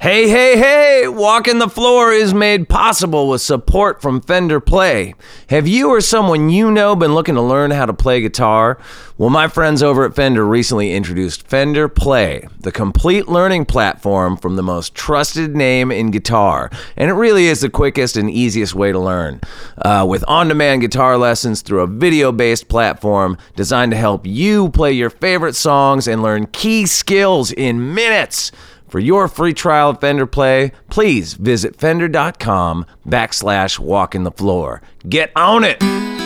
Hey, hey, hey! Walking the Floor is made possible with support from Fender Play. Have you or someone you know been looking to learn how to play guitar? Well, my friends over at Fender recently introduced Fender Play, the complete learning platform from the most trusted name in guitar. And it really is the quickest and easiest way to learn. With on-demand guitar lessons through a video-based platform designed to help you play your favorite songs and learn key skills in minutes. For your free trial of Fender Play, please visit fender.com/walkingthefloor. Get on it!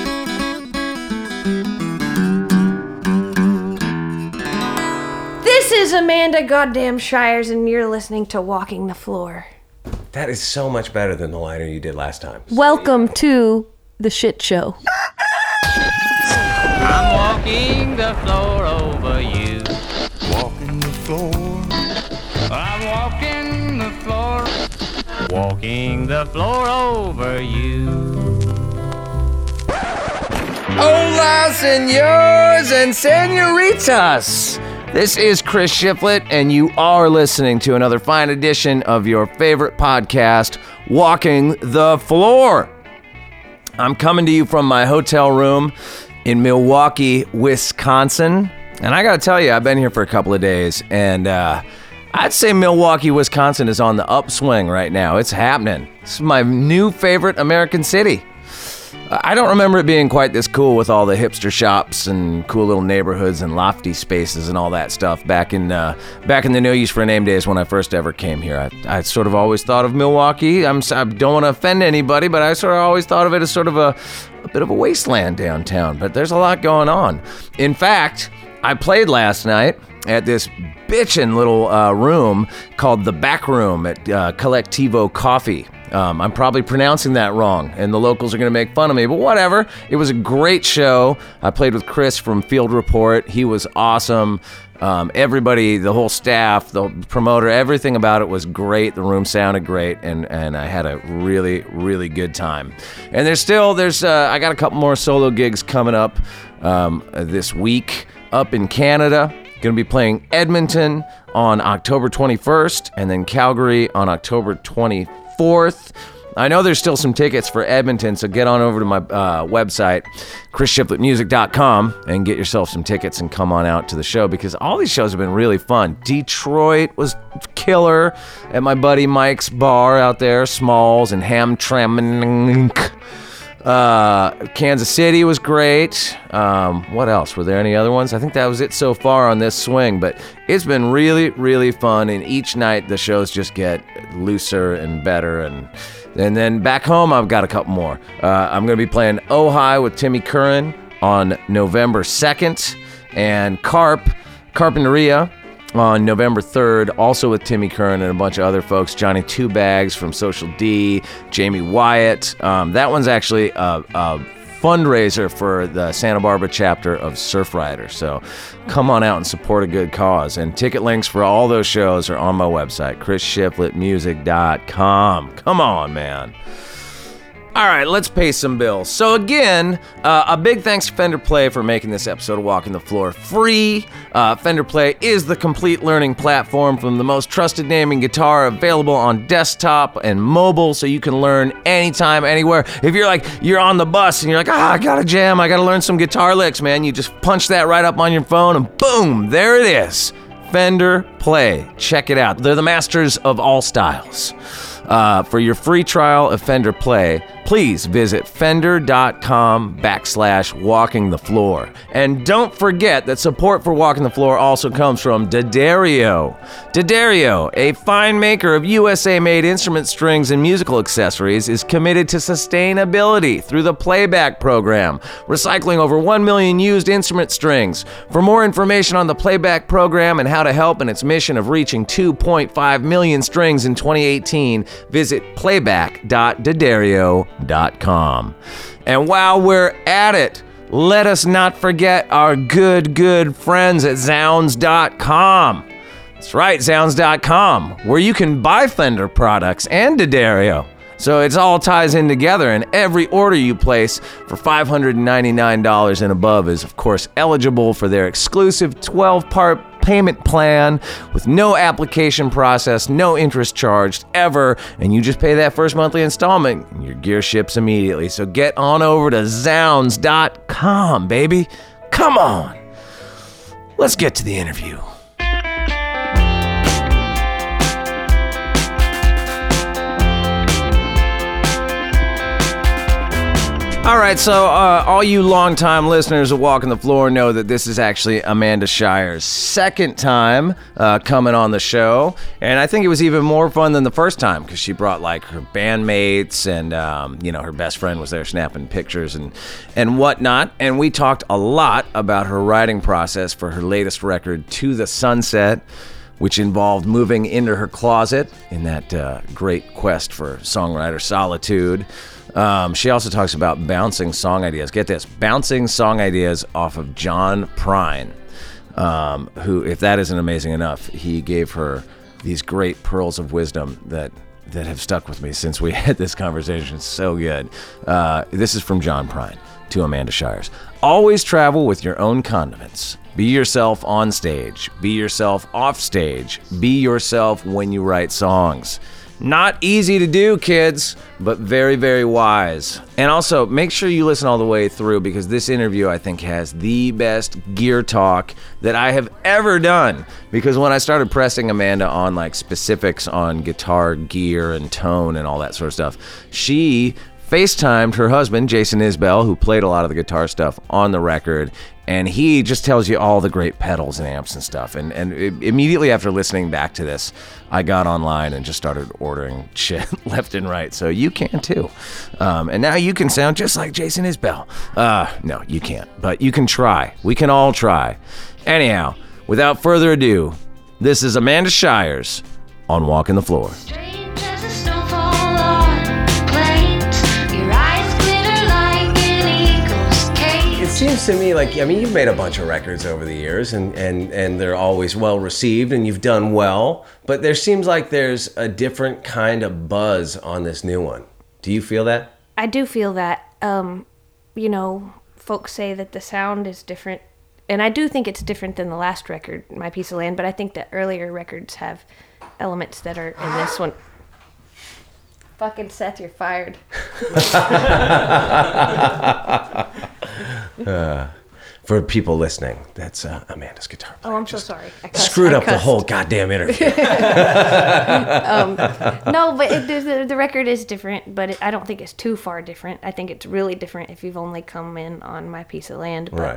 This is Amanda Goddamn Shires, and you're listening to Walking the Floor. That is so much better than the liner you did last time. Welcome to the shit show. I'm walking the floor over you. Walking the floor. I'm walking the floor. Walking the floor over you. Hola, senors and senoritas! This is Chris Shiflett, and you are listening to another fine edition of your favorite podcast, Walking the Floor. I'm coming to you from my hotel room in Milwaukee, Wisconsin. And I gotta tell you, I've been here for a couple of days, and I'd say Milwaukee, Wisconsin is on the upswing right now. It's happening. This is my new favorite American city. I don't remember it being quite this cool with all the hipster shops and cool little neighborhoods and lofty spaces and all that stuff back in the No Use for a Name days when I first ever came here. I sort of always thought of Milwaukee. I don't want to offend anybody, but I sort of always thought of it as sort of a bit of a wasteland downtown. But there's a lot going on. In fact, I played last night at this bitchin' little room called The Back Room at Collectivo Coffee. I'm probably pronouncing that wrong, and the locals are going to make fun of me, but whatever. It was a great show. I played with Chris from Field Report. He was awesome. Everybody, the whole staff, the promoter, everything about it was great. The room sounded great, and I had a really, really good time. And I got a couple more solo gigs coming up this week up in Canada. Going to be playing Edmonton on October 21st, and then Calgary on October 24th. I know there's still some tickets for Edmonton, so get on over to my website, chrisshiflettmusic.com, and get yourself some tickets and come on out to the show, because all these shows have been really fun. Detroit was killer at my buddy Mike's bar out there, Smalls and Hamtramck. Kansas City was great. What else? Were there any other ones? I think that was it so far on this swing, but it's been really, really fun, and each night the shows just get looser and better, and then back home I've got a couple more. I'm going to be playing Ojai with Timmy Curran on November 2nd, and Carpinteria on November 3rd, also with Timmy Curran and a bunch of other folks, Johnny Two Bags from Social D, Jamie Wyatt. That one's actually a fundraiser for the Santa Barbara chapter of Surf Rider. So come on out and support a good cause. And ticket links for all those shows are on my website, chrisshiflettmusic.com. Come on, man. All right, let's pay some bills. So again, a big thanks to Fender Play for making this episode of Walking the Floor free. Fender Play is the complete learning platform from the most trusted name in guitar, available on desktop and mobile, so you can learn anytime, anywhere. If you're on the bus and you're like, I gotta jam, I gotta learn some guitar licks, man, you just punch that right up on your phone and boom, there it is. Fender Play. Check it out. They're the masters of all styles. For your free trial of Fender Play, please visit fender.com/walkingthefloor. And don't forget that support for Walking the Floor also comes from D'Addario. D'Addario, a fine maker of USA-made instrument strings and musical accessories, is committed to sustainability through the Playback program, recycling over 1 million used instrument strings. For more information on the Playback program and how to help in its mission of reaching 2.5 million strings in 2018, visit playback.daddario.com. And while we're at it, let us not forget our good friends at Zounds.com. That's right, Zounds.com, where you can buy Fender products and D'Addario. So it all ties in together, and every order you place for $599 and above is, of course, eligible for their exclusive 12-part payment plan with no application process, no interest charged ever, and you just pay that first monthly installment and your gear ships immediately. So get on over to Zounds.com, baby. Come on. Let's get to the interview. All right, so all you longtime listeners of Walking the Floor know that this is actually Amanda Shire's second time coming on the show, and I think it was even more fun than the first time because she brought like her bandmates and her best friend was there snapping pictures and whatnot, and we talked a lot about her writing process for her latest record, To the Sunset, which involved moving into her closet in that great quest for songwriter solitude. She also talks about bouncing song ideas. Get this, bouncing song ideas off of John Prine, who, if that isn't amazing enough, he gave her these great pearls of wisdom that have stuck with me since we had this conversation. It's so good. This is from John Prine to Amanda Shires. Always travel with your own condiments. Be yourself on stage. Be yourself off stage. Be yourself when you write songs. Not easy to do, kids, but very, very wise. And also, make sure you listen all the way through because this interview, I think, has the best gear talk that I have ever done. Because when I started pressing Amanda on like specifics on guitar gear and tone and all that sort of stuff, she FaceTimed her husband, Jason Isbell, who played a lot of the guitar stuff on the record, and he just tells you all the great pedals and amps and stuff. And immediately after listening back to this, I got online and just started ordering shit left and right. So you can too. And now you can sound just like Jason Isbell. No, you can't, but you can try. We can all try. Anyhow, without further ado, this is Amanda Shires on Walking the Floor. Strange as a snowfall on plains, your eyes glitter like an eagle's cage. It seems to me like, I mean, you've made a bunch of records over the years and they're always well received and you've done well, but there seems like there's a different kind of buzz on this new one. Do you feel that? I do feel that. Folks say that the sound is different, and I do think it's different than the last record, My Piece of Land, but I think that earlier records have elements that are in this one. Fucking Seth, you're fired. For people listening, that's Amanda's guitar player. Oh, I'm so Just sorry. Screwed I up the cussed. whole goddamn interview. No, but the record is different, but I don't think it's too far different. I think it's really different if you've only come in on My Piece of Land. But,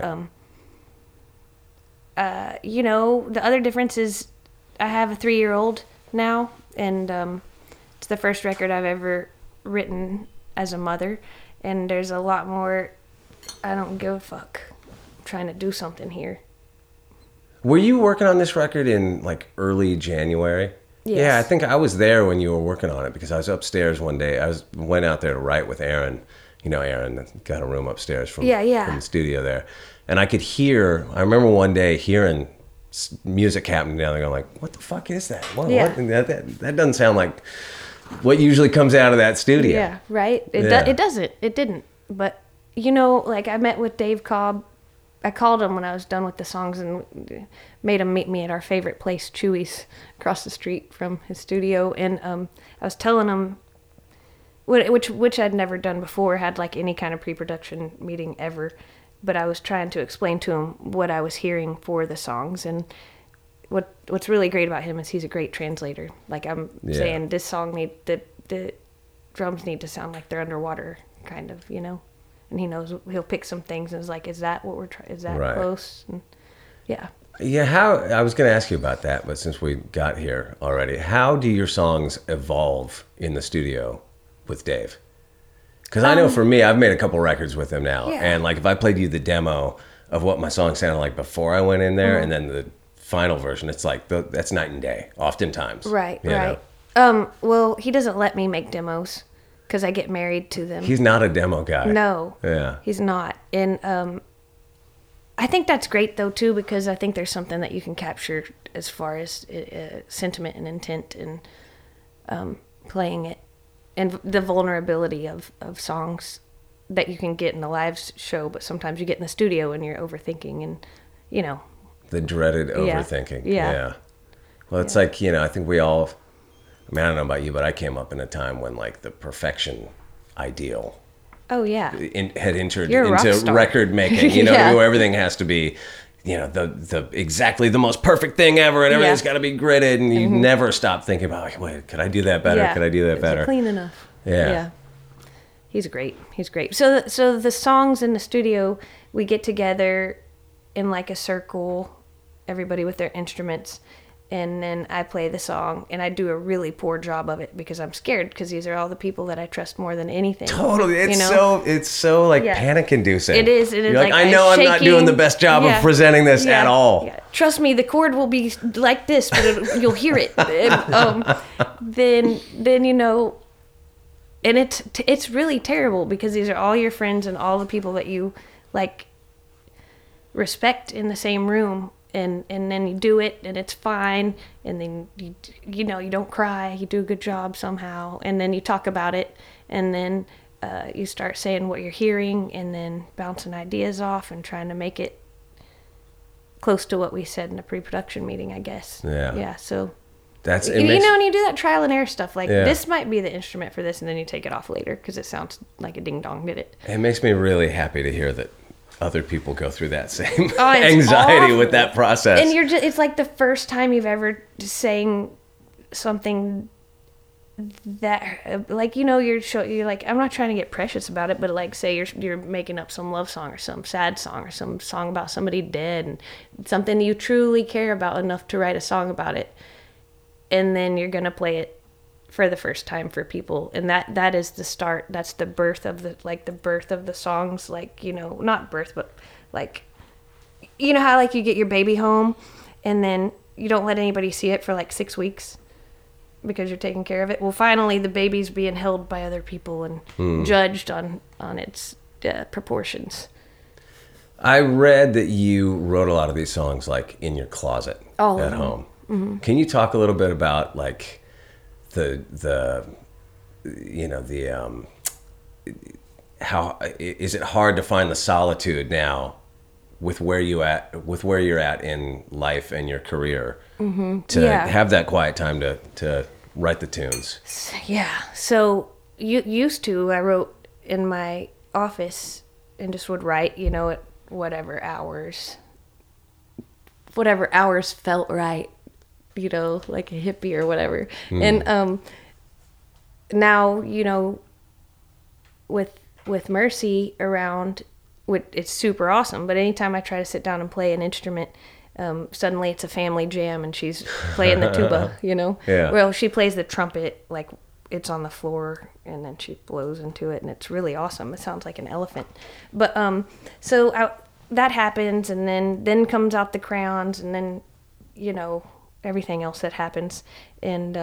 Right. the other difference is I have a 3-year-old now, and it's the first record I've ever written as a mother, and there's a lot more, I don't give a fuck. I'm trying to do something here. Were you working on this record in like early January? Yes. Yeah, I think I was there when you were working on it because I was upstairs one day. Went out there to write with Aaron. You know, Aaron got a room upstairs from the studio there. And I remember one day hearing music happening down there going like, what the fuck is that? What? That doesn't sound like what usually comes out of that studio. Yeah, right? It doesn't. It didn't. But, I met with Dave Cobb. I called him when I was done with the songs and made him meet me at our favorite place, Chewy's, across the street from his studio. And I was telling him, which I'd never done before, had like any kind of pre-production meeting ever. But I was trying to explain to him what I was hearing for the songs. And what's really great about him is he's a great translator. Like I'm saying, this song the drums need to sound like they're underwater, kind of, And he knows he'll pick some things and is like, is that what is that Right. close? And yeah. Yeah, I was going to ask you about that, but since we got here already, how do your songs evolve in the studio with Dave? Because I know for me, I've made a couple records with him now, and like if I played you the demo of what my song sounded like before I went in there, and then the final version, it's like that's night and day, oftentimes. Right, you right. know? Well, he doesn't let me make demos because I get married to them. He's not a demo guy. No. Yeah. He's not. And I think that's great, though, too, because I think there's something that you can capture as far as sentiment and intent in playing it. And the vulnerability of songs that you can get in the live show, but sometimes you get in the studio and you're overthinking and, The dreaded overthinking. Yeah. Well, it's like, I think we all, I mean, I don't know about you, but I came up in a time when like the perfection ideal Oh yeah. had entered You're a rock into star. record making, Yeah. where everything has to be, the exactly the most perfect thing ever, and everything's got to be gridded, and you never stop thinking about, like, wait, could I do that better? Yeah. Could I do that Is it better? clean enough? Yeah. He's great. He's great. So the songs in the studio, we get together in like a circle, everybody with their instruments, and then I play the song, and I do a really poor job of it because I'm scared, because these are all the people that I trust more than anything. Totally. It's you know? it's so like Yeah. panic inducing. It is. It is. You're like, I I'm know I'm not shaking. doing the best job of presenting this at all. Yeah. Trust me, the chord will be like this, but you'll hear it. Then and it's really terrible, because these are all your friends and all the people that you like respect in the same room, and then you do it and it's fine, and then you don't cry, you do a good job somehow, and then you talk about it, and then you start saying what you're hearing, and then bouncing ideas off and trying to make it close to what we said in the pre-production meeting, I guess. Yeah. So That's when you do that trial and error stuff, like Yeah. this might be the instrument for this, and then you take it off later because it sounds like a ding dong did it. It makes me really happy to hear that other people go through that same It's anxiety awful. with that process. And it's like the first time you've ever sang something that, like, you're like, I'm not trying to get precious about it, but like, say you're making up some love song or some sad song or some song about somebody dead, and something you truly care about enough to write a song about it, and then you're gonna play it for the first time for people, and that is the start. That's the birth of the songs. Like, not birth, but like, how like you get your baby home, and then you don't let anybody see it for like 6 weeks because you're taking care of it. Well, finally the baby's being held by other people and judged on its proportions. I read that you wrote a lot of these songs like in your closet All of at them. home. Mm-hmm. Can you talk a little bit about like how is it hard to find the solitude now with where you're at in life and your career to Yeah. have that quiet time to write the tunes? Yeah. So used to, I wrote in my office and just would write, at whatever hours felt right, like a hippie or whatever. And now, with Mercy around, it's super awesome. But anytime I try to sit down and play an instrument, suddenly it's a family jam, and she's playing the tuba, Yeah. Well, she plays the trumpet, like it's on the floor, and then she blows into it, and it's really awesome. It sounds like an elephant. But that happens, and then comes out the crayons, and then everything else that happens, and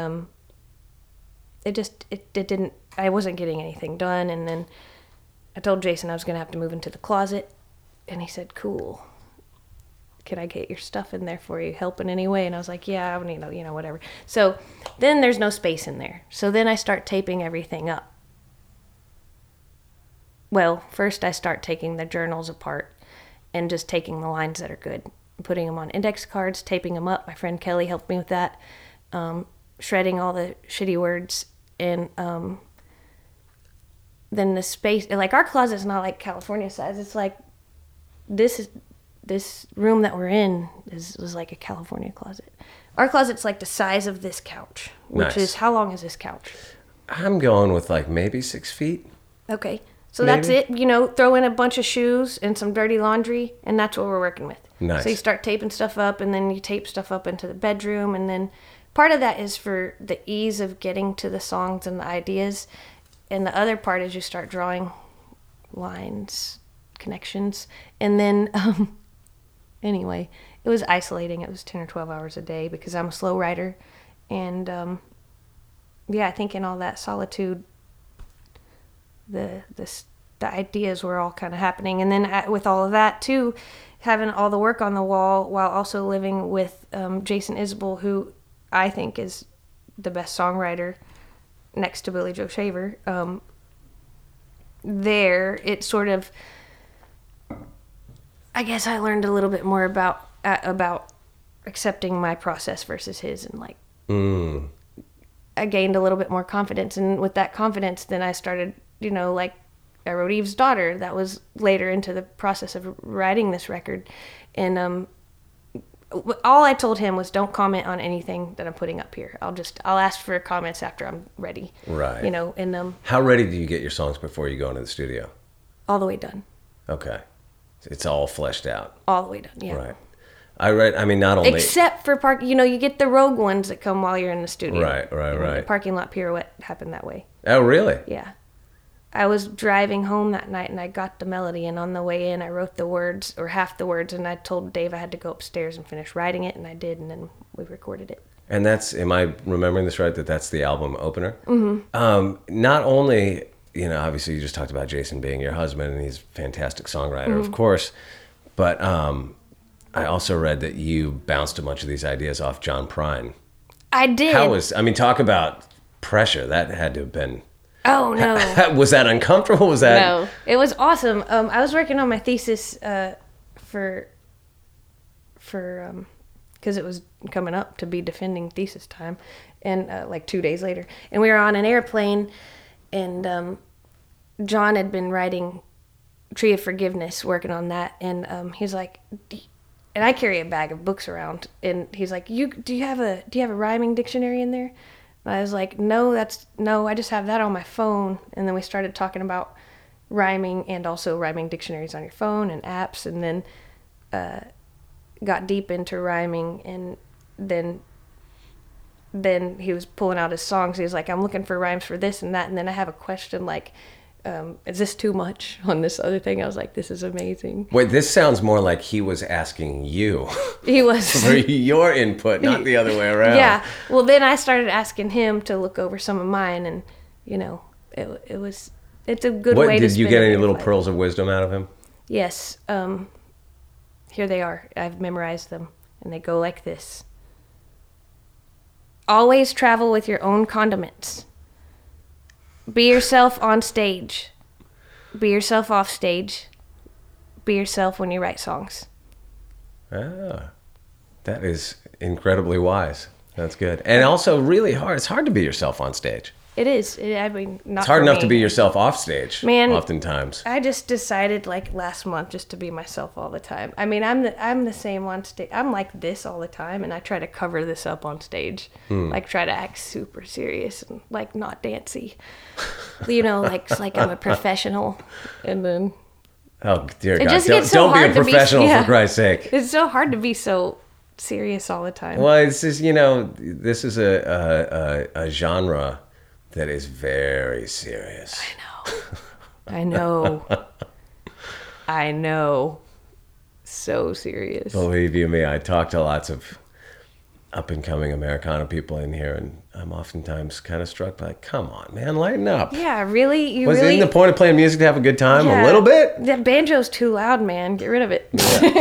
it didn't. I wasn't getting anything done, and then I told Jason I was gonna have to move into the closet, and he said, "Cool. Can I get your stuff in there for you? Help in any way?" And I was like, "Yeah, I need, whatever." So then there's no space in there. So then I start taping everything up. Well, first I start taking the journals apart and just taking the lines that are good, putting them on index cards, taping them up. My friend Kelly helped me with that, shredding all the shitty words, and then the space, like our closet's not like California size. It's like this room that we're in was like a California closet. Our closet's like the size of this couch, which Nice. is, how long is this couch? I'm going with like maybe 6 feet. Okay. So that's Maybe. it, throw in a bunch of shoes and some dirty laundry, and that's what we're working with. Nice. So you start taping stuff up, and then you tape stuff up into the bedroom, and then part of that is for the ease of getting to the songs and the ideas, and the other part is you start drawing lines, connections, and then anyway, it was isolating. It was 10 or 12 hours a day because I'm a slow writer, and I think in all that solitude, the ideas were all kind of happening. And then with all of that too, having all the work on the wall while also living with Jason Isbell, who I think is the best songwriter next to Billy Joe Shaver, it sort of, I guess I learned a little bit more about about accepting my process versus his, and like I gained a little bit more confidence, and with that confidence, then I started, like I wrote Eve's Daughter. That was later into the process of writing this record, and all I told him was, don't comment on anything that I'm putting up here. I'll ask for comments after I'm ready. Right. And How ready do you get your songs before you go into the studio? all the way done. Okay. It's all fleshed out. All the way done. Yeah. Right. Not only... Except for you get the rogue ones that come while you're in the studio. Right. The parking lot pirouette happened that way. Oh, really? Yeah. I was driving home that night and I got the melody, and on the way in I wrote the words, or half the words, and I told Dave I had to go upstairs and finish writing it, and I did, and then we recorded it. And am I remembering this right, that's the album opener? Mm-hmm. Not only, obviously you just talked about Jason being your husband, and he's a fantastic songwriter, of course, but I also read that you bounced a bunch of these ideas off John Prine. I did. Talk about pressure. That had to have been... Oh, no. Was that uncomfortable? Was that... No. It was awesome. I was working on my thesis for because it was coming up to be defending thesis time, and like 2 days later. And we were on an airplane, and John had been writing Tree of Forgiveness, working on that, and he's like... And I carry a bag of books around, and he's like, do you have a rhyming dictionary in there? And I was like, no, I just have that on my phone. And then we started talking about rhyming, and also rhyming dictionaries on your phone and apps, and then got deep into rhyming, and then he was pulling out his songs. He was like, I'm looking for rhymes for this and that, and then I have a question like, is this too much on this other thing? I was like, this is amazing. Wait, this sounds more like he was asking you. He was. For your input, not the other way around. Yeah. Well, then I started asking him to look over some of mine, and, it's a good way to Did you get any little pearls of wisdom out of him? Yes. Here they are. I've memorized them, and they go like this. Always travel with your own condiments. Be yourself on stage. Be yourself off stage. Be yourself when you write songs. Ah, that is incredibly wise. That's good. And also really hard. It's hard to be yourself on stage. It is. Not It's hard for enough me. to be yourself off stage. Man, oftentimes. I just decided like last month just to be myself all the time. I mean, I'm the same on stage. I'm like this all the time, and I try to cover this up on stage. Like try to act super serious and like not dancey. Like I'm a professional, and then Oh dear it God! just gets so Don't be a hard to be- professional yeah. for Christ's sake. It's so hard to be so serious all the time. Well, it's just this is a genre that is very serious. I know. So serious. Believe you me, I talk to lots of up-and-coming Americana people in here, and I'm oftentimes kind of struck by, come on, man, lighten up. Yeah, really? Isn't the point of playing music to have a good time? Yeah. A little bit? That banjo's too loud, man. Get rid of it.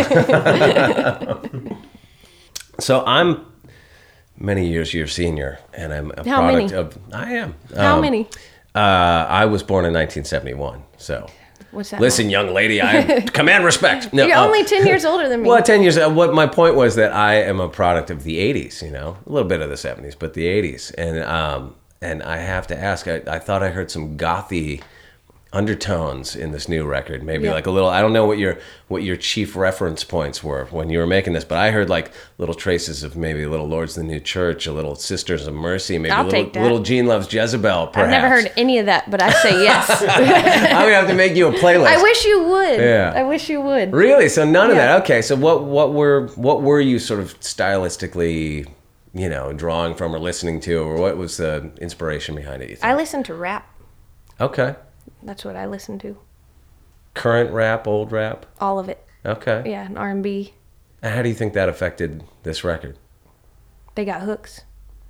So I'm many years your senior, and I'm a How product many? of... I am. How many? I was born in 1971, so... What's that? Listen, young lady, I command respect. No, You're only 10 years older than me. Well, 10 years. What my point was that I am a product of the 80s, a little bit of the 70s, but the 80s. And I have to ask, I thought I heard some gothy undertones in this new record. Maybe Yeah. like a little, I don't know what your chief reference points were when you were making this, but I heard like little traces of maybe a little Lords of the New Church, a little Sisters of Mercy, maybe I'll take that. little Gene Loves Jezebel, perhaps. I've never heard any of that, but I say yes. I'm going to have to make you a playlist. I wish you would. Yeah. I wish you would. Really? So none of Yeah. that. Okay. So what were you sort of stylistically, drawing from or listening to, or what was the inspiration behind it? You think? I listen to rap. Okay. That's what I listen to. Current rap, old rap. All of it. Okay. Yeah, and R&B. And how do you think that affected this record? They got hooks.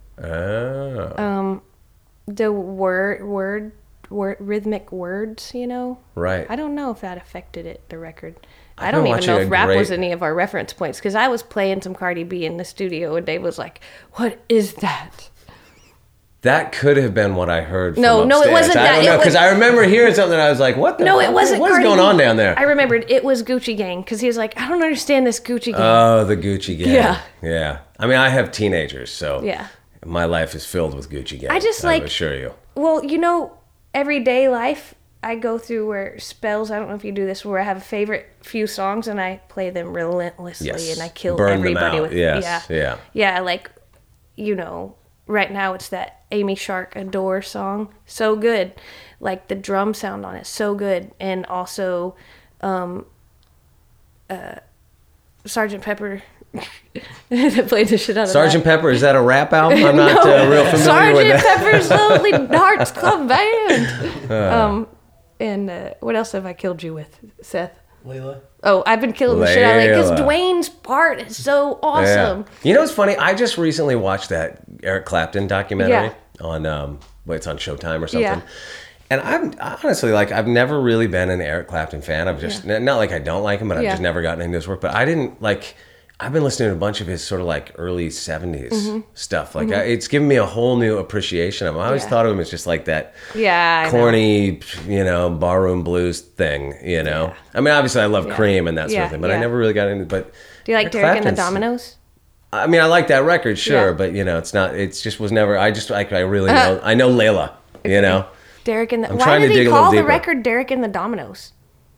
Oh. The word rhythmic words, Right. I don't know if that affected it, the record. I I've don't been even know watching if a rap great- was any of our reference points, because I was playing some Cardi B in the studio, and Dave was like, "What is that?" That could have been what I heard from No, it upstairs. wasn't I that. don't It know, was- because I remember hearing something. I was like, what the No, it fuck? wasn't. What's Cardi going B. on down there? I remembered it was Gucci Gang because he was like, I don't understand this Gucci Gang. Oh, the Gucci Gang. Yeah. Yeah. I mean, I have teenagers, so Yeah. my life is filled with Gucci Gang. I just I like- assure you. Well, everyday life, I go through where spells, I don't know if you do this, where I have a favorite few songs and I play them relentlessly Yes. and I kill Burn them everybody out. with Yes. Yeah. Yeah, like, right now it's that Amy Shark Adore song. So good. Like the drum sound on it, so good. And also Sgt. Pepper that played the shit out of Sergeant that. Pepper, is that a rap album? I'm not real familiar with Sgt. that. Pepper's Lonely Hearts Club Band. And what else have I killed you with, Seth? Layla. Oh, I've been killing the shit out of it because Layla. Dwayne's part is so awesome. Yeah. You know what's funny? I just recently watched that Eric Clapton documentary Yeah. on it's on Showtime or something. Yeah. And I'm honestly I've never really been an Eric Clapton fan. I've just not like I don't like him, but I've Yeah. just never gotten into his work. But I didn't like. I've been listening to a bunch of his sort of like early '70s Mm-hmm. stuff. Like it's given me a whole new appreciation of him. I always Yeah. thought of him as just like that Yeah, I know. corny, barroom blues thing. I mean, obviously I love Yeah. Cream and that sort Yeah, of thing, but I yeah. never really got into. But Do you like Eric Derek and the Clapton's- Dominoes? I mean, I like that record, sure, Yeah. but it's not. It's just was never. I just like. I really know. I know Layla. Derek and the. I'm Why trying to did dig he a little call the deeper. record Derek and the Dominoes?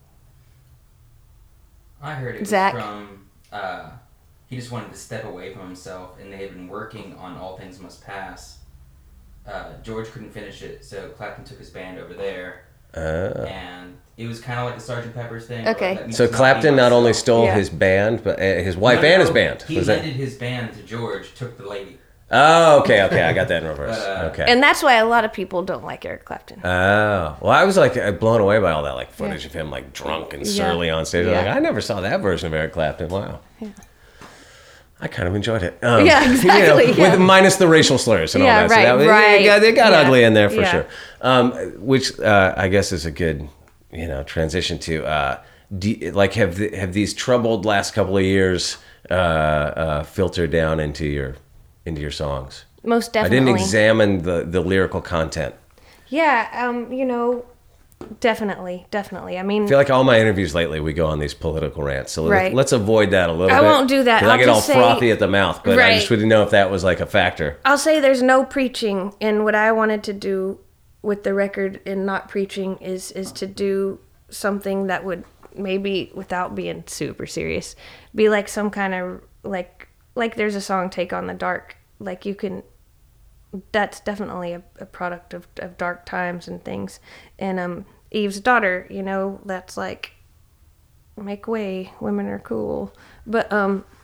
I heard it was Zach? from. He just wanted to step away from himself, and they had been working on All Things Must Pass. George couldn't finish it, so Clapton took his band over there, and it was kind of like the Sgt. Pepper's thing. where, Okay. let me So just not be Clapton not only myself. stole Yeah. his band, but his wife No, and his no, band. He Was that? lended his band to George, took the lady. Oh, okay. I got that in reverse. But, Okay. And that's why a lot of people don't like Eric Clapton. Oh, well, I was like blown away by all that like footage of him like drunk and Yeah. surly on stage. Yeah. Like I never saw that version of Eric Clapton. Wow. Yeah. I kind of enjoyed it. Yeah, exactly, yeah. With minus the racial slurs and Yeah, all that. right, so that right. They got Yeah, ugly in there for yeah. sure. Which I guess is a good, transition to. Have these troubled last couple of years filtered down into your songs? Most I definitely. didn't examine the lyrical content. Yeah, definitely. I mean, I feel like all my interviews lately, we go on these political rants. So Right. let's avoid that a little bit. I won't do that. 'Cause I I'll get all just say- frothy at the mouth, but I Right. just wouldn't know if that was like a factor. I'll say there's no preaching, and what I wanted to do with the record in not preaching is to do something that would maybe, without being super serious, be like some kind of like there's a song "Take on the Dark." Like you can, that's definitely a product of dark times and things. And Eve's Daughter, that's like make way, women are cool, but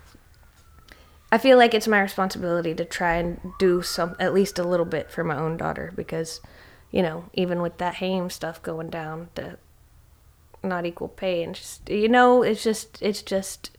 I feel like it's my responsibility to try and do at least a little bit for my own daughter because, even with that Haim stuff going down, the not equal pay and just, it's just,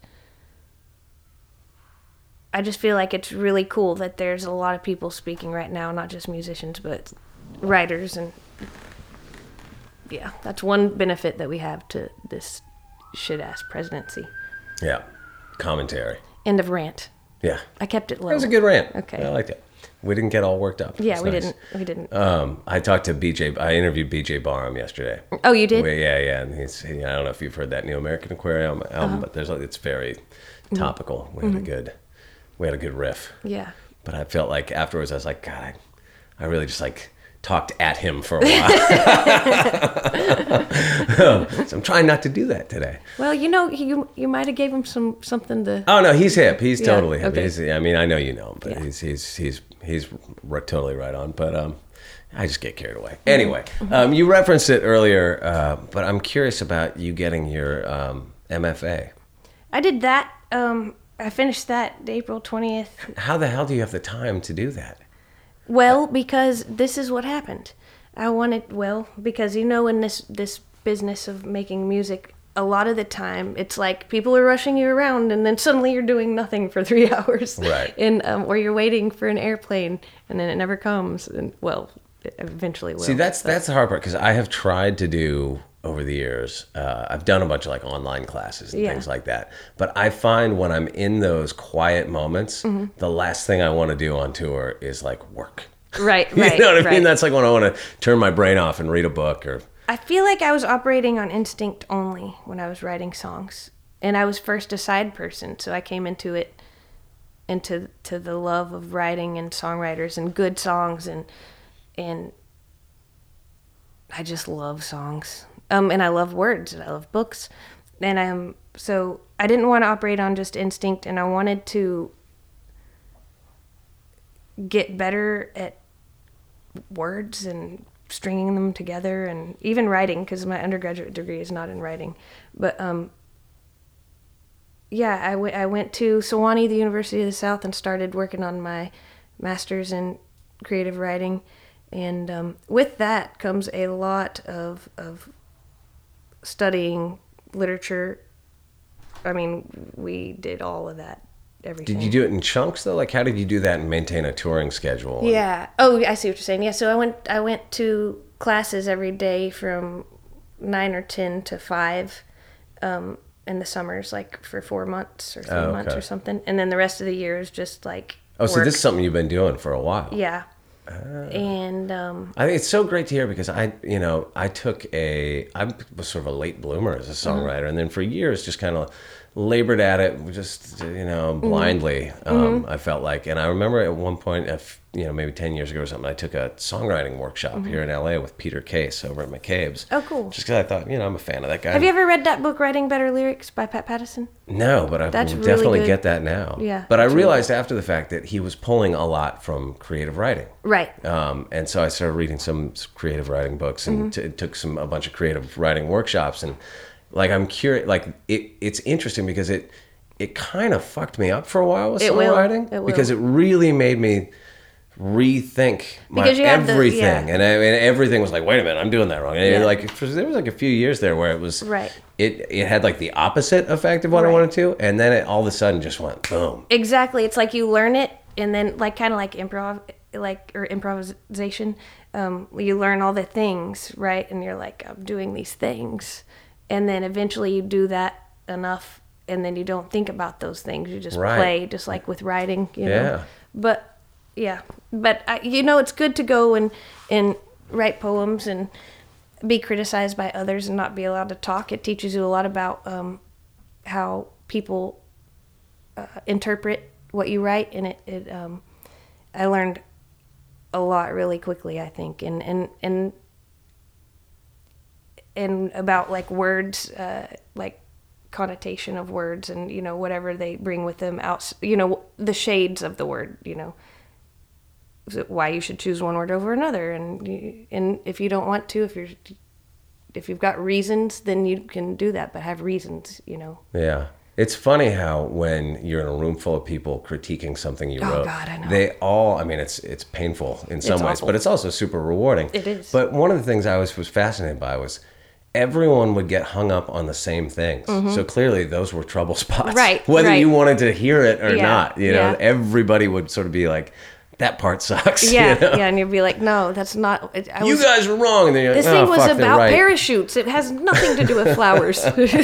I just feel like it's really cool that there's a lot of people speaking right now, not just musicians, but writers. And yeah, that's one benefit that we have to this shit-ass presidency. Yeah. Commentary. End of rant. Yeah. I kept it low. That was a good rant. Okay. I liked it. We didn't get all worked up. Yeah, It's we nice. didn't. I talked to BJ. I interviewed BJ Barham yesterday. Oh, you did? Yeah. And I don't know if you've heard that New American Aquarium album, but it's very topical. We had a good riff. Yeah. But I felt like afterwards I was like, God, I really just like talked at him for a while. So I'm trying not to do that today. Well, you might have gave him something to. Oh no, he's hip. He's Yeah, totally hip. okay. I mean, I know you know him, but Yeah. he's totally right on. But I just get carried away. Mm-hmm. Anyway, you referenced it earlier, but I'm curious about you getting your MFA. I did that. I finished that April 20th. How the hell do you have the time to do that? Well, because this is what happened. Because in this business of making music, a lot of the time it's like people are rushing you around, and then suddenly you're doing nothing for 3 hours, Right? And or you're waiting for an airplane, and then it never comes, and it eventually will. See, that's the hard part because I have tried to do over the years. I've done a bunch of like online classes and Yeah. things like that. But I find when I'm in those quiet moments, Mm-hmm. the last thing I want to do on tour is like work. Right, You right. know what I right. mean? That's like when I want to turn my brain off and read a book or. I feel like I was operating on instinct only when I was writing songs. And I was first a side person, so I came into the love of writing and songwriters and good songs and I just love songs. And I love words and I love books. And so I didn't want to operate on just instinct, and I wanted to get better at words and stringing them together, and even writing, because my undergraduate degree is not in writing. But yeah, I went to Sewanee, the University of the South, and started working on my master's in creative writing. And with that comes a lot of studying literature. I mean, we did all of that, everything. Did you do it in chunks though? Like, how did you do that and maintain a touring schedule? Yeah. Oh, I see what you're saying. Yeah. So I went to classes every day from 9 or 10 to 5 in the summers, like for 4 months or 3 months or something. And then the rest of the year is just like So work. this is something you've been doing for a while. Yeah. And I think it's so great to hear because I was sort of a late bloomer as a songwriter, and then for years just kind of labored at it, just blindly. I felt like, and I remember at one point, maybe 10 years ago or something, I took a songwriting workshop here in LA with Peter Case over at McCabe's. Oh, cool. Just because I thought, I'm a fan of that guy. have you ever read that book, Writing Better Lyrics by Pat Pattison? No, but I That's will really definitely good. get that now. Yeah, But I that's really realized after the fact that he was pulling a lot from creative writing. Right. And so I started reading some creative writing books and took a bunch of creative writing workshops. And like, I'm curious, like it's interesting because it kind of fucked me up for a while with It will. songwriting. It will. Because it really made me rethink Because you have everything. yeah. And I mean, everything was like, wait a minute, I'm doing that wrong. And Yeah. there was like a few years there where it was, Right. it had like the opposite effect of what I Right. wanted to. And then it all of a sudden just went boom. Exactly. It's like you learn it, and then like kind of like improvisation. You learn all the things, right? And you're like, I'm doing these things, and then eventually you do that enough, and then you don't think about those things. You just Right. play, just like with writing, you know. Yeah. But it's good to go and write poems and be criticized by others and not be allowed to talk. It teaches you a lot about how people interpret what you write, and I learned a lot really quickly, I think, and about like words, like connotation of words, and whatever they bring with them out, the shades of the word, why you should choose one word over another, and if you don't want to, if you've got reasons, then you can do that, but have reasons, Yeah. It's funny how when you're in a room full of people critiquing something you wrote, God, I know. they all, I mean, it's painful in some ways, awful. but it's also super rewarding. It is. But one of the things I was fascinated by was everyone would get hung up on the same things. So clearly those were trouble spots. Mm-hmm. Right, Whether right. you wanted to hear it or Yeah, not, yeah. everybody would sort of be like, that part sucks. Yeah, you know? and you'd be like, no, that's not. You guys were wrong. And then you're like, This oh, thing was fuck, they're about right. parachutes. It has nothing to do with flowers.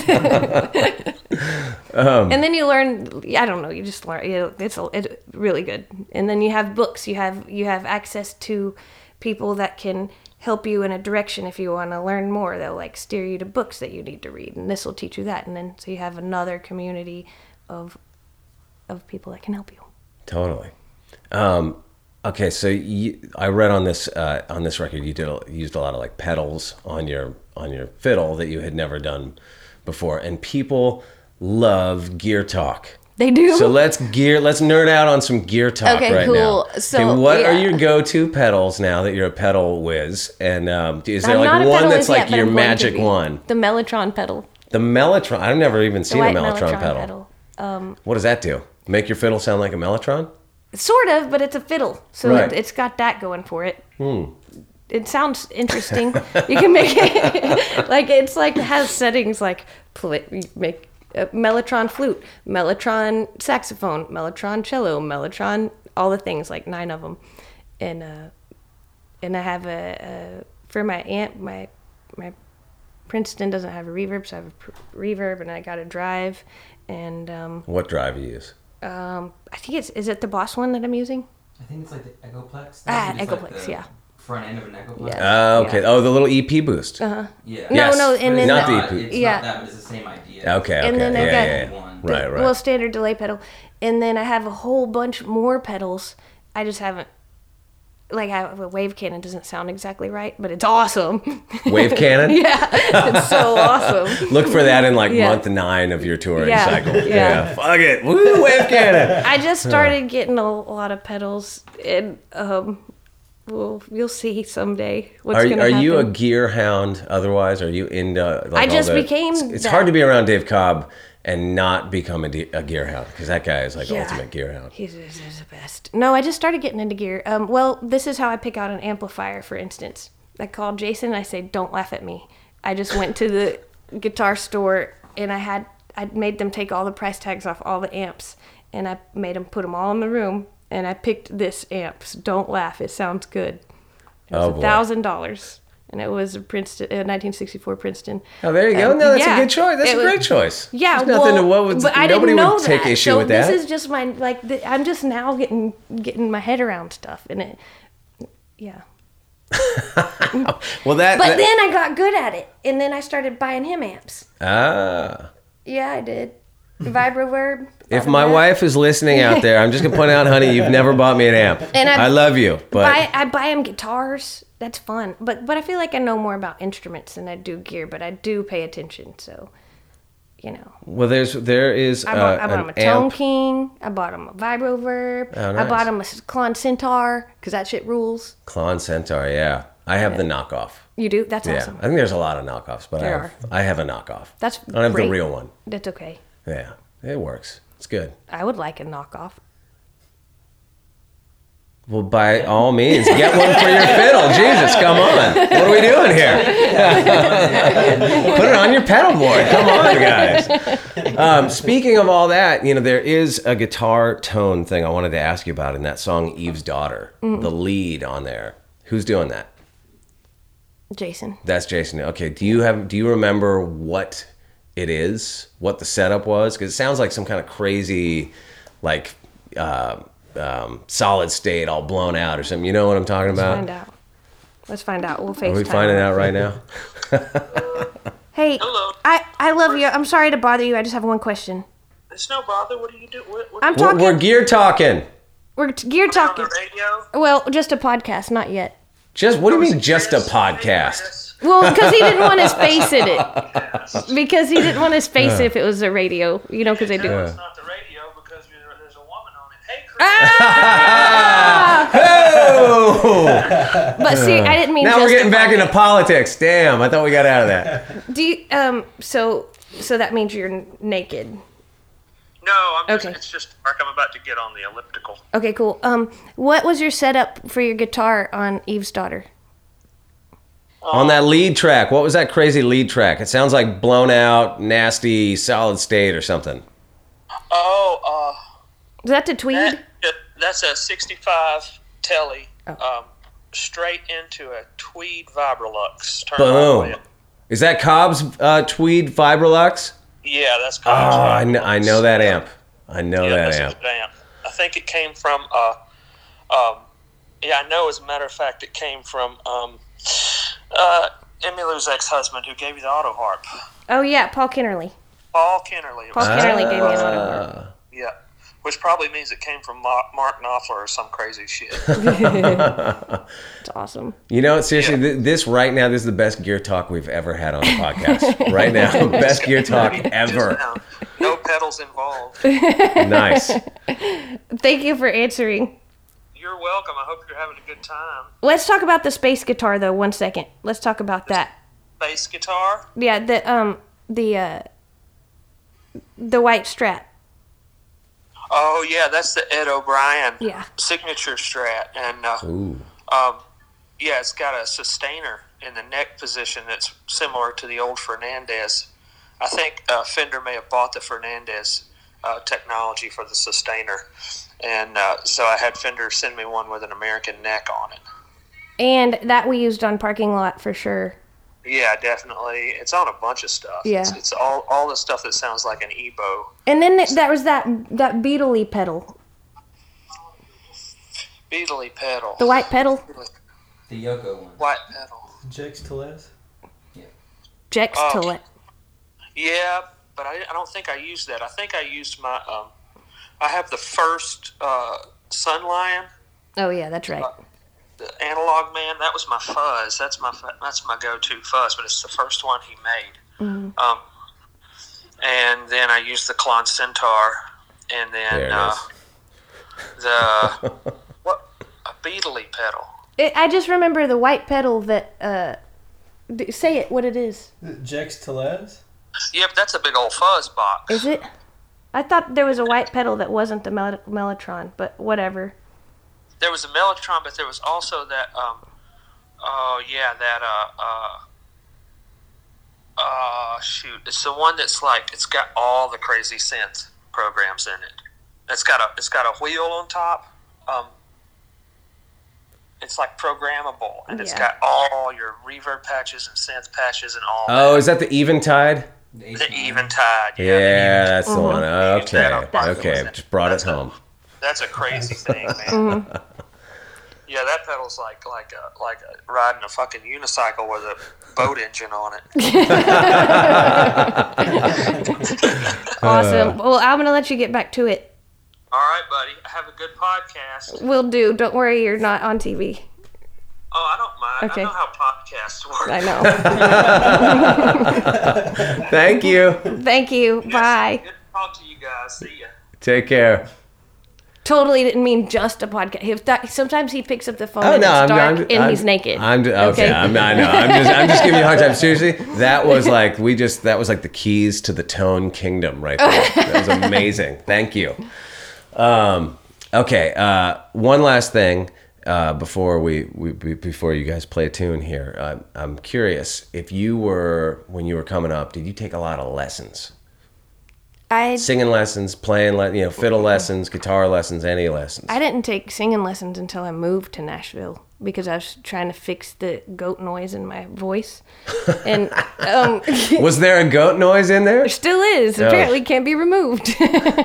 And then you learn. I don't know. You just learn. It's really good. And then you have books. You have access to people that can help you in a direction if you want to learn more. They'll like steer you to books that you need to read, and this will teach you that. And then so you have another community of people that can help you. Totally. Okay, so I read on this record you used a lot of like pedals on your fiddle that you had never done before, and people love gear talk. They do. So let's nerd out on some gear talk Okay, right cool. now. So, okay, what are yeah. your go-to pedals now that you're a pedal whiz? And is there I'm like not a one pedal that's whiz yet, like but your I'm going to magic be. one? The Mellotron pedal. The Mellotron. I've never even The seen a white Mellotron pedal. What does that do? Make your fiddle sound like a Mellotron? Sort of, but it's a fiddle, so Right. it's got that going for it. It sounds interesting. You can make it like it's like it has settings like you make a Mellotron flute, Mellotron saxophone, Mellotron cello, Mellotron, all the things, like 9 of them, and I have for my amp, my Princeton doesn't have a reverb, so I have a reverb, and I got a drive, and What drive you use? I think is it the Boss one that I'm using? I think it's like the Echoplex. Echoplex, yeah. Front end of an Echoplex. Yeah. Okay. Oh, the little EP boost. Uh-huh. Yeah. Yes. No, and then Not the It's EP. not that, but it's the same idea. Okay. And then I Yeah. One. Right. well, standard delay pedal, and then I have a whole bunch more pedals. I just haven't. Like, I have a wave cannon. Doesn't sound exactly right, but it's awesome. Wave cannon. Yeah, it's so awesome. Look for that in like Yeah. month 9 of your touring Yeah. cycle. Yeah. Fuck it. Woo, wave cannon. I just started getting a lot of pedals, and well, you'll see someday what's Are gonna happen. you a gear hound? Otherwise, are you into? Like, I just all the, became It's that. hard to be around Dave Cobb and not become a gear hound because that guy is like Yeah. ultimate gear hound. He's the best. No, I just started getting into gear. Well, this is how I pick out an amplifier, for instance. I called Jason and I say, "Don't laugh at me." I just went to the guitar store and I made them take all the price tags off all the amps, and I made them put them all in the room, and I picked this amp. Don't laugh, it sounds good. It was Oh, boy. $1,000, and it was a Princeton, 1964 Princeton. Oh, there you go. No, that's yeah, a good choice. That's it a was- great choice. Yeah, There's nothing well, to what would but I nobody didn't know would take that. issue so with that. This is just my I'm just now getting my head around stuff, and it, yeah. Well, that. But then I got good at it, and then I started buying him amps. Ah. Yeah, I did. Vibroverb. If my wife is listening out there, I'm just gonna point out, honey, you've never bought me an amp. And I love you, but I buy him guitars. That's fun. But I feel like I know more about instruments than I do gear. But I do pay attention. So, you know. well, there is I bought him an a Tone amp. King. I bought him a Vibroverb. Oh, I nice. bought him a Klon Centaur because that shit rules. Klon Centaur. Yeah, I have the knockoff. You do? That's Yeah, awesome. I think there's a lot of knockoffs, but There I have a knockoff. That's I don't have great. the real one. That's okay. Yeah, it works. It's good. I would like a knockoff. Well, by all means, get one for your fiddle. Jesus, come on. What are we doing here? Put it on your pedal board. Come on, guys. Speaking of all that, there is a guitar tone thing I wanted to ask you about in that song Eve's Daughter, the lead on there. Who's doing that? Jason. That's Jason. Okay. Do you remember what it is? What the setup was? Because it sounds like some kind of crazy, like solid state, all blown out or something. You know what I'm talking about? Let's find out. We'll FaceTime. Are we finding out right now? Hey, Hello. I love you. I'm sorry to bother you. I just have one question. It's no bother. What do you do? What I'm do you talking. We're gear talking. We're gear do on talking. the radio? Well, just a podcast, not yet. Just what do you mean, just a podcast? Well, because he didn't want his face in it. Because he didn't want his face if it was a radio. Because they do. No, it's not the radio because there's a woman on it. Hey, Chris. Oh! But see, I didn't mean. Now we're just getting a back into podcast. politics. Damn, I thought we got out of that. Do you, so that means you're naked. No, I'm just, Okay. it's just Mark. I'm about to get on the elliptical. Okay, cool. What was your setup for your guitar on Eve's Daughter? On that lead track, what was that crazy lead track? It sounds like blown out, nasty, solid state or something. Oh, Was that the Tweed? that's a 65 Telly, straight into a Tweed Vibrolux. Turn all the way Boom. up. Is that Cobb's Tweed Vibrolux? Yeah, that's Oh, Cobb's I know that amp. I know Yeah, that that's amp. a good amp. I think it came from. Yeah, I know. As a matter of fact, it came from Emily's ex-husband, who gave you the auto harp, Oh yeah, Paul Kennerly. Paul Kennerly. Paul Kennerly gave me an autograph. Yeah, which probably means it came from Mark Knopfler or some crazy shit. It's awesome. Seriously, this right now, this is the best gear talk we've ever had on the podcast. Right now, best gear talk ever. No pedals involved. Nice. Thank you for answering. You're welcome. I hope you're having a good time. Let's talk about the space guitar though. 1 second. Let's talk about that. Bass guitar. Yeah, the white Strat. Oh yeah, that's the Ed O'Brien Yeah. signature Strat, and Ooh. yeah, it's got a sustainer in the neck position that's similar to the old Fernandez. I think Fender may have bought the Fernandez technology for the sustainer, and so I had Fender send me one with an American neck on it. And that we used on Parking Lot for sure. Yeah, definitely. It's on a bunch of stuff. Yeah. It's all the stuff that sounds like an EBO. And then that was that Beatley pedal. Beatley pedal. The white pedal. The Yoko one. White pedal. Jex Telez? Jex Oh. Tillet. Yeah, but I don't think I used that. I think I used my. I have the first Sun Lion, Oh yeah, that's right. the Analog Man. That was my fuzz. That's my go-to fuzz. But it's the first one he made. And then I used the Klon Centaur, and then There it is. the a Beatley pedal. I just remember the white pedal that. Say it. What it is? Jex Telez? Yep, that's a big old fuzz box. Is it? I thought there was a white pedal that wasn't the Mellotron, but whatever. There was a Mellotron, but there was also that. Shoot! It's the one that's like it's got all the crazy synth programs in it. It's got a wheel on top. It's like programmable, and it's Yeah. got all your reverb patches and synth patches and all. Oh, is that the Eventide? The Eventide. Yeah, that's the one. Okay, Eventide. okay, just brought it home. That's a crazy thing, man. Yeah, that pedal's like riding a fucking unicycle with a boat engine on it. Awesome. Well, I'm gonna let you get back to it. All right, buddy. Have a good podcast. Will do. Don't worry, you're not on TV. Oh, I don't mind. Okay. I know how podcasts work. I know. Thank you. Thank you. Bye. Good to talk to you guys. See ya. Take care. Totally didn't mean just a podcast. Sometimes he picks up the phone Oh and no, it's dark and he's naked. I know. I'm just giving you a hard time. Seriously, that was like that was like the keys to the tone kingdom right there. That was amazing. Thank you. Okay. One last thing before before you guys play a tune here. I'm curious if when you were coming up, did you take a lot of lessons? Singing lessons, playing, fiddle lessons, guitar lessons, any lessons? I didn't take singing lessons until I moved to Nashville because I was trying to fix the goat noise in my voice. And Was there a goat noise in there? there still is. Apparently can't be removed.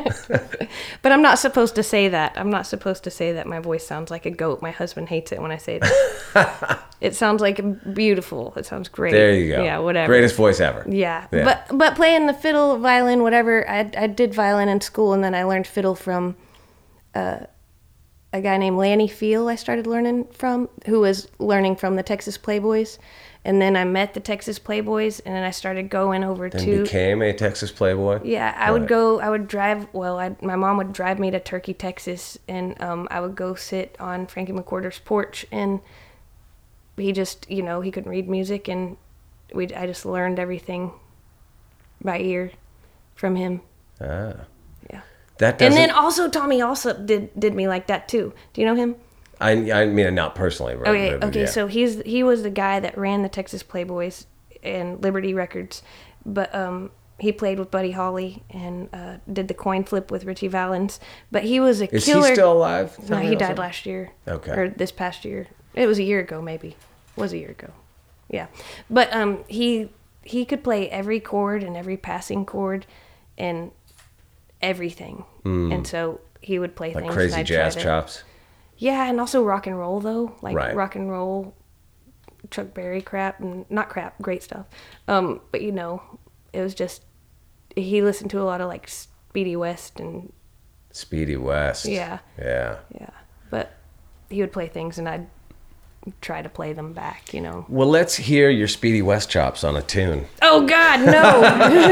But I'm not supposed to say that. I'm not supposed to say that my voice sounds like a goat. My husband hates it when I say that. It sounds like beautiful. It sounds great. There you go. Yeah, whatever. Greatest voice ever. Yeah. But playing the fiddle, violin, whatever, I did violin in school, and then I learned fiddle from a guy named Lanny Feel I started learning from, who was learning from the Texas Playboys. And then I met the Texas Playboys, and then I started going over to... became a Texas Playboy? Yeah, I would drive, my mom would drive me to Turkey, Texas, and I would go sit on Frankie McWhorter's porch, and he just, he couldn't read music, and I just learned everything by ear from him. Ah. Yeah. That And doesn't... then also Tommy Alsop did me like that too. Do you know him? I mean, not personally. Right? Okay, so he was the guy that ran the Texas Playboys and Liberty Records, but he played with Buddy Holly and did the coin flip with Richie Valens. But he was a killer. Is he still alive? No, he died last year. Okay. Or this past year. It was a year ago, maybe. It was a year ago. Yeah. But he could play every chord and every passing chord and everything. And so he would play Like things. crazy and I'd jazz try to- chops? Yeah, and also rock and roll though, like Right. rock and roll, Chuck Berry crap, and not crap, great stuff. But it was just he listened to a lot of like Speedy West and Speedy West. Yeah. Yeah. But he would play things and I'd try to play them back, Well, let's hear your Speedy West chops on a tune. Oh God, no.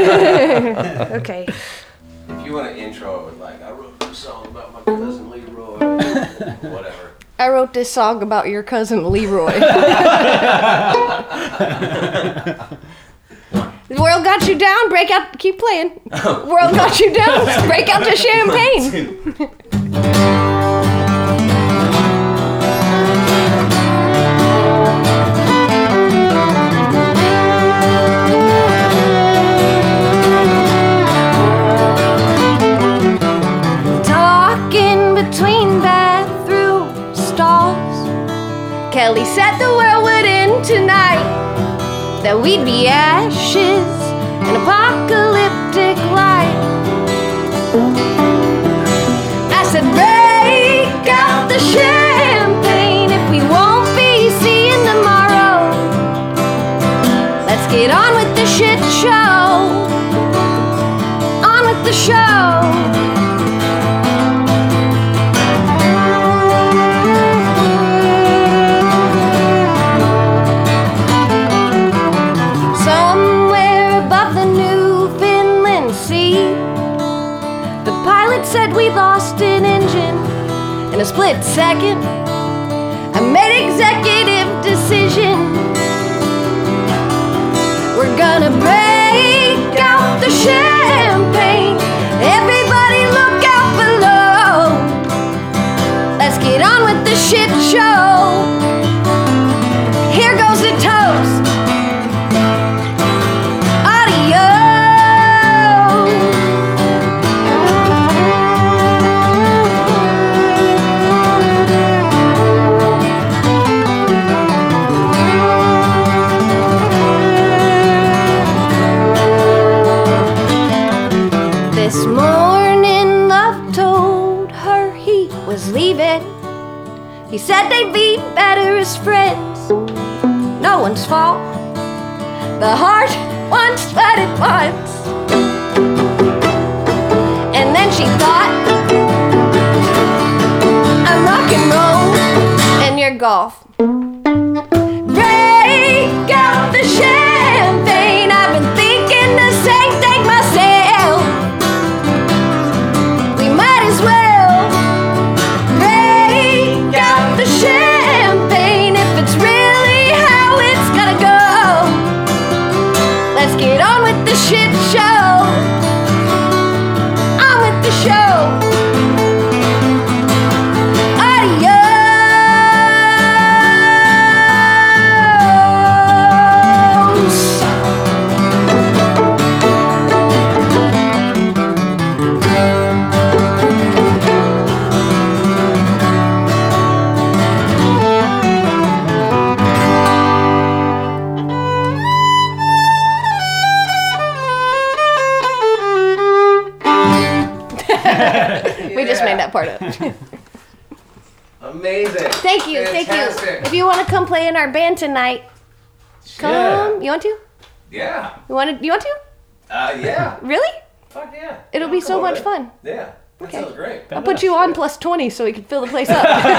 Okay. If you want to intro it with I wrote this song about my cousin Leroy, whatever. I wrote this song about your cousin Leroy. The world got you down, break out, keep playing. World got you down, break out the champagne. Talking between bathroom stalls, Kelly said the world would end tonight, that we'd be ashes in apocalyptic light. I said, break out the champagne. split second, I made executive decision. We're gonna break out the champagne. Everybody look out below. Let's get on with the shit show. Here goes the toast. This morning love told her he was leaving. He said they'd be better as friends. No one's fault. The heart once let it once. And then she thought, I'm rock and roll and you're golf. Break out the champagne. I've been thinking the same thing myself. As well, break out the champagne if it's really how it's gotta go. Let's get on with the shit show. On with the show. We just made that part up. Amazing. Thank you, thank you. If you want to come play in our band tonight, come. Yeah. You want to? Yeah. You want to? Yeah. Really? Fuck yeah. It'll be so much fun. Yeah. That sounds great. I'll put you on plus 20 so we can fill the place up. I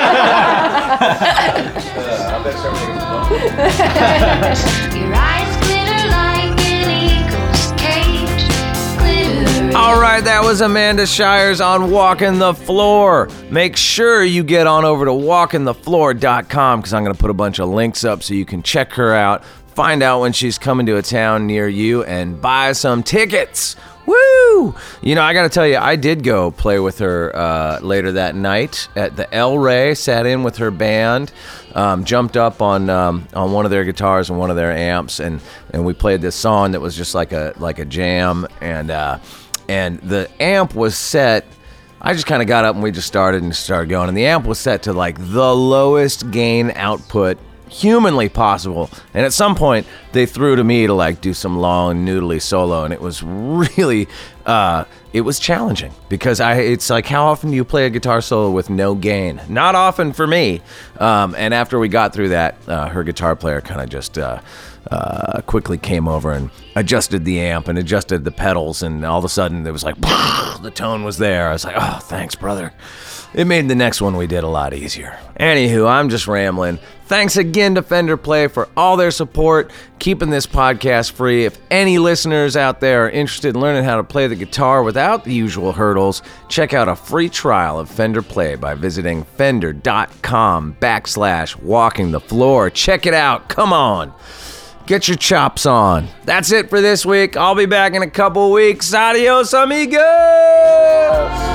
bet everything's fun. Your eyes glitter like an eagle's cage. Glitter. All right, that was Amanda Shires on Walking the Floor. Make sure you get on over to walkingthefloor.com because I'm going to put a bunch of links up so you can check her out, find out when she's coming to a town near you, and buy some tickets. Woo! You know, I got to tell you, I did go play with her later that night at the El Rey, sat in with her band, jumped up on one of their guitars and one of their amps, and we played this song that was just like a jam, and the amp was set. I just kind of got up and we just started going, and the amp was set to like the lowest gain output humanly possible, and at some point they threw to me to like do some long noodly solo, and it was really it was challenging because it's like, how often do you play a guitar solo with no gain? Not often for me. And after we got through that, her guitar player kind of just quickly came over and adjusted the amp and adjusted the pedals, and all of a sudden there was like the tone was there. I was like, oh, thanks, brother. It made the next one we did a lot easier. Anywho, I'm just rambling. Thanks again to Fender Play for all their support, keeping this podcast free. If any listeners out there are interested in learning how to play the guitar without the usual hurdles, check out a free trial of Fender Play by visiting fender.com/walkingthefloor. Check it out. Come on. Get your chops on. That's it for this week. I'll be back in a couple weeks. Adios, amigos!